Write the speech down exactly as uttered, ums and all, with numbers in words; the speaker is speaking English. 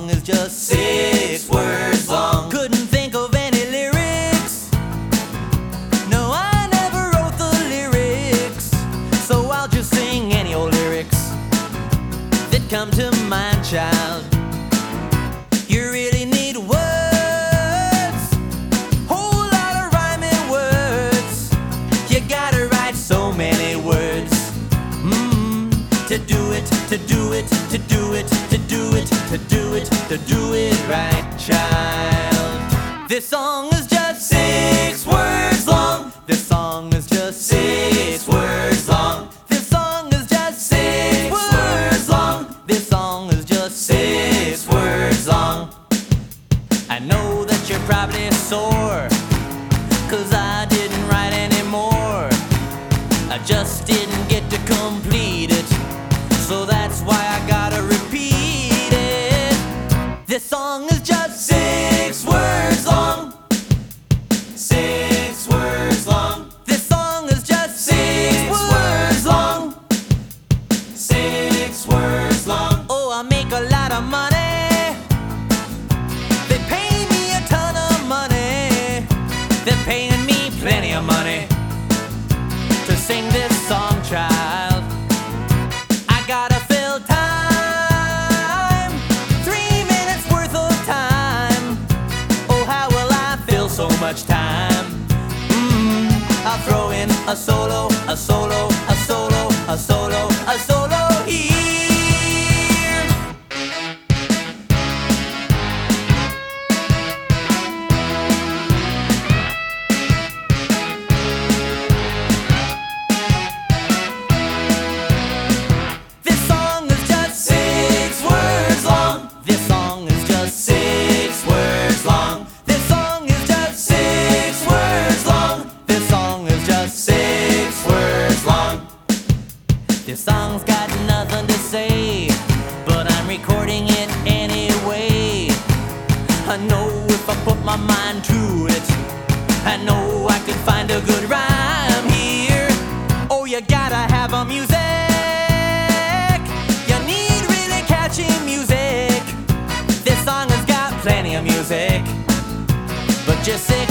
song is just six words long. Couldn't think of any lyrics. No, I never wrote the lyrics, so I'll just sing any old lyrics that come to mind, child. You really need words, whole lot of rhyming words. You gotta write so many words mm, to do it, to do it, to do it, to do it, to do it, to do it right, child. This song is just six words long. This song is just six words long. This song is just six words long. This song is just six words long. I know that you're probably sore, 'cause I didn't write any more. I just didn't get to complete it, so that's why I gotta repeat it. This song is just six words long. Six words long. This song is just six words long. Six words long. Oh, I make a lot of money. They pay me a ton of money. They're paying me plenty of money to sing this song, child. I gotta fill time, three minutes worth of time. Oh, how will I fill so much time? Mm, I'll throw in a solo, a solo, a solo, a solo, a solo here. This song is just six words long. This song is just six words long. This song is just six words long. This song is just six words long. This song's got nothing to say, but I'm recording it anyway. I know if I put my mind to it, I know I can find a good rhyme here. Oh, you gotta have a music. You need really catchy music. This song has got plenty of music, but just six